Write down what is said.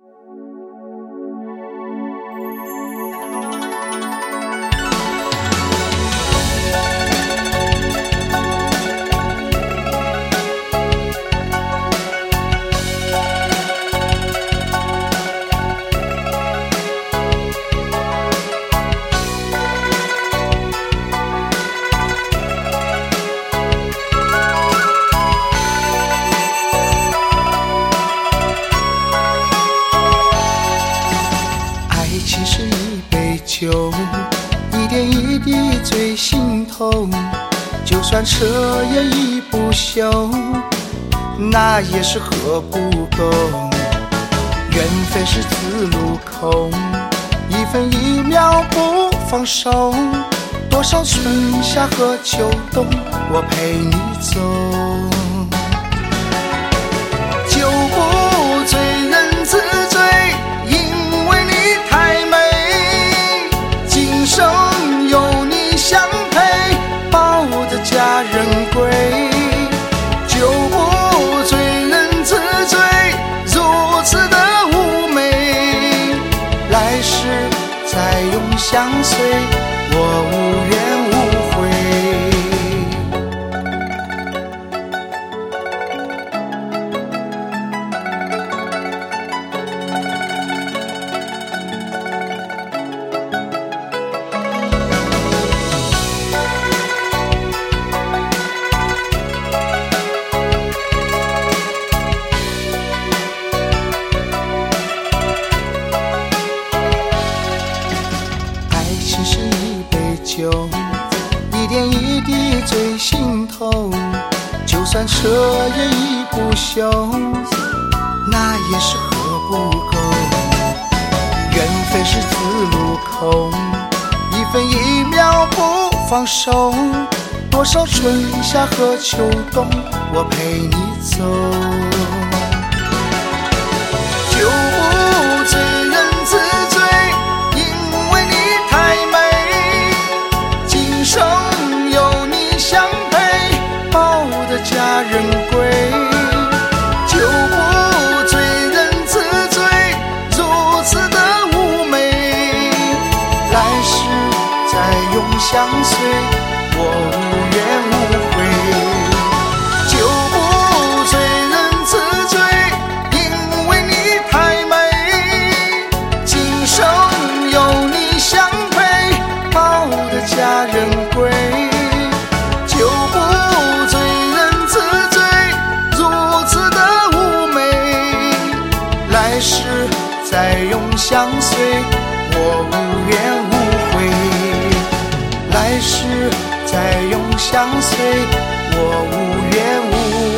情是一杯酒，一点一滴醉心头，就算彻夜已不休，那也是喝不够。缘分是字路口，一分一秒不放手，多少春夏和秋冬，我陪你走。酒不醉人自醉，因为你太美，今生有你相陪，抱得佳人归。酒不醉人自醉，如此的妩媚，来世再永相随，我无怨无悔。酒，一点一滴醉心头，就算彻夜已不休，那也是喝不够。缘分是字路口，一分一秒不放手，多少春夏和秋冬，我陪你走。酒不醉人自醉，因为你太美，今生有你相陪，抱得佳人归。酒不醉人自醉，如此的妩媚，来世再永相随，我无怨无悔。酒不醉人自醉，因为你太美，今生有你相陪，抱得佳人归。酒不醉人自醉，如此的妩媚，来世再永相随，我无怨无悔。来世再永相随，我无怨无悔。